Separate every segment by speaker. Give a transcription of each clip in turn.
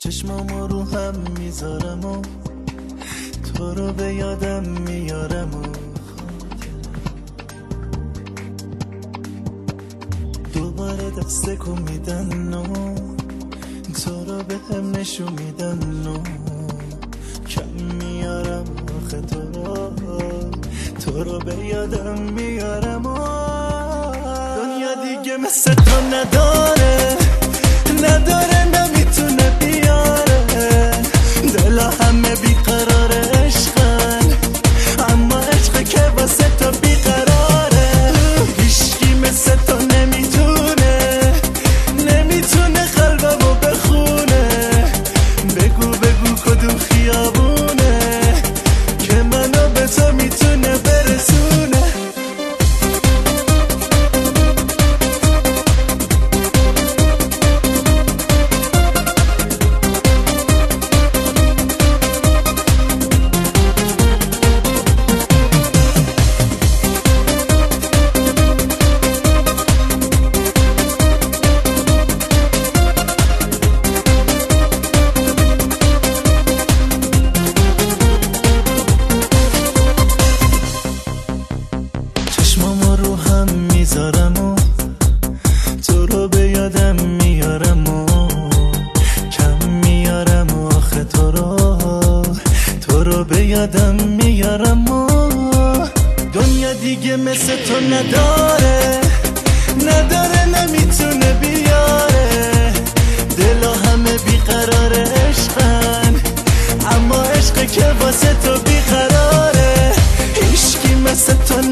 Speaker 1: چشمامو رو هم میذارم و تو رو به یادم میارم و دوباره دست کو میدن و تو رو به هم نشون میدن و کم میارم آخه تو رو به یادم میارم و دنیا دیگه مثل تو نداره نمیتونه بیاره دلا همه بیقرار عشقن اما عشق که واسه تو بیقراره هیچکی مثل تو نمیتونه قلبمو بخونه بگو کدوم خیابونه که منو به تو میتونه برسونه چشمامو رو هم میذارم و تو رو به یادم میارم و کم میارم و آخه تو رو به یادم میارم و دنیا دیگه مثل تو نداره نمیتونه بیاره دلا همه بیقرار عشقن اما عشق که واسه تو بیقراره هیچکی مثل تو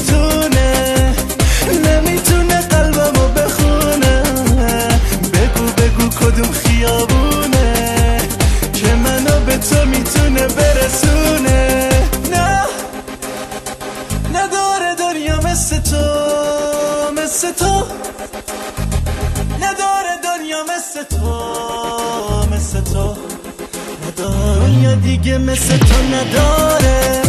Speaker 1: نمیتونه قلبمو بخونه بگو کدوم خیابونه که منو به تو میتونه برسونه نه نداره دنیا مثل تو نداره دنیا مثل تو نداره دنیا دیگه مثل تو نداره